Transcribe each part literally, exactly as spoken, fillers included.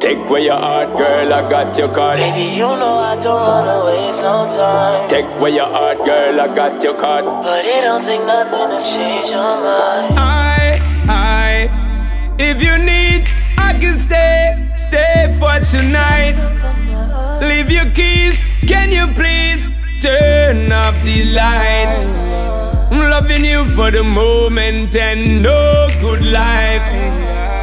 Take away your heart, girl, I got your card. Baby, you know I don't wanna waste no time. Take away your heart, girl, I got your card. But it don't take nothing to change your mind. I, I, if you need, I can stay, stay for tonight. Leave your keys, can you please turn off the lights? I'm loving you for the moment and no good life.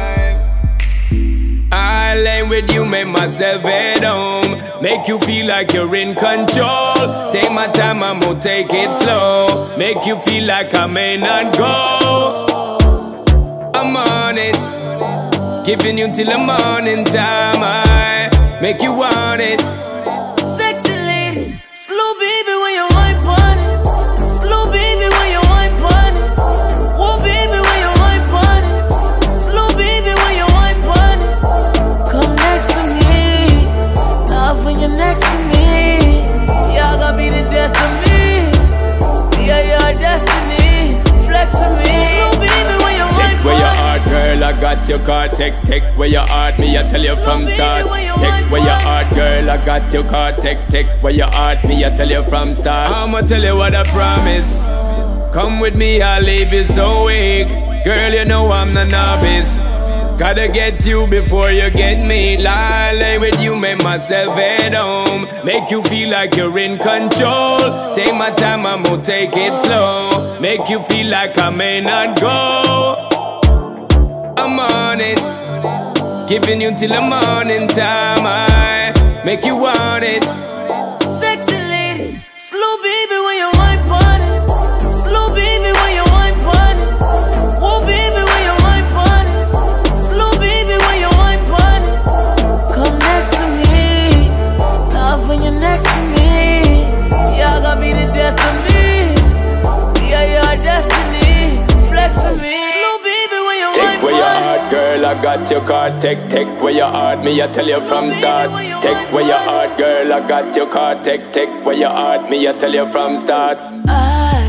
I lay with you, make myself at home. Make you feel like you're in control. Take my time, I'm gonna take it slow. Make you feel like I may not go. I'm on it, giving you till the morning time. I make you want it. Sexy ladies, slow baby when you wine pon it. Slow baby when you wine pon it. Whoa baby when you wine pon it. Slow baby when you wine pon it. Come next to me, love when you're next to me. Y'all gonna be the death of me. Yeah, your destiny, flex with me. Slow baby when you wine Take away your heart, girl, I got your card. Take, take away your heart, me I tell you from start. Take away your heart, girl, I got your card. Take, take away your heart, me I tell you from start. I'ma tell you what I promise. Come with me, I'll leave you so weak. Girl, you know I'm the novice. Gotta get you before you get me. Lie, lay with you, make myself at home. Make you feel like you're in control. Take my time, I'm gonna take it slow. Make you feel like I may not go. I'm on it, giving you till the morning time. I make you want it. Sexy ladies, slow baby when you wine pon it. Slow baby when you wine pon it. Whoa baby when you wine pon it. Slow baby when you wine pon it. Come next to me, love when you're next to me. Y'all gonna be the death of me. Yeah, your destiny, flex with me. Slow baby when you Take wine away your pon it. heart, girl, I got your card. Take, take away your heart, me I tell you from start. Take away your heart, girl, I got your card. Take, take away your heart, me I tell you from start. I,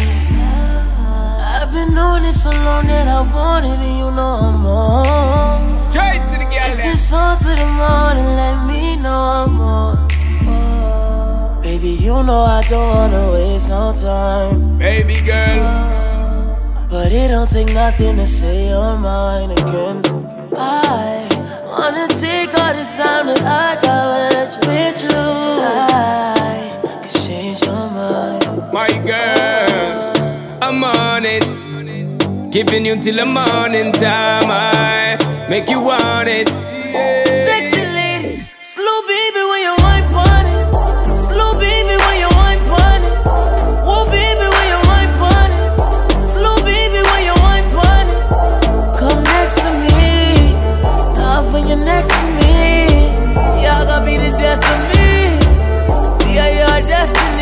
I've been doing it so long that I want it, and you know I'm on. Straight to the girl. If it's on to the morning, let me know I'm on. Baby, you know I don't wanna waste no time. Baby girl, but it don't take nothing to say you're mine again. I wanna take all this time that I got with you. With you, I can change your mind. my girl, I'm on it, giving you till the morning time. I make you want it. Sexy ladies, slow baby when you wine pon it. Slow baby when you wine pon it. Whoa baby when you wine pon it. Slow baby when you wine pon it. Come next to me, love when you're next to me. Y'all gonna be the death of me. Yeah, your destiny.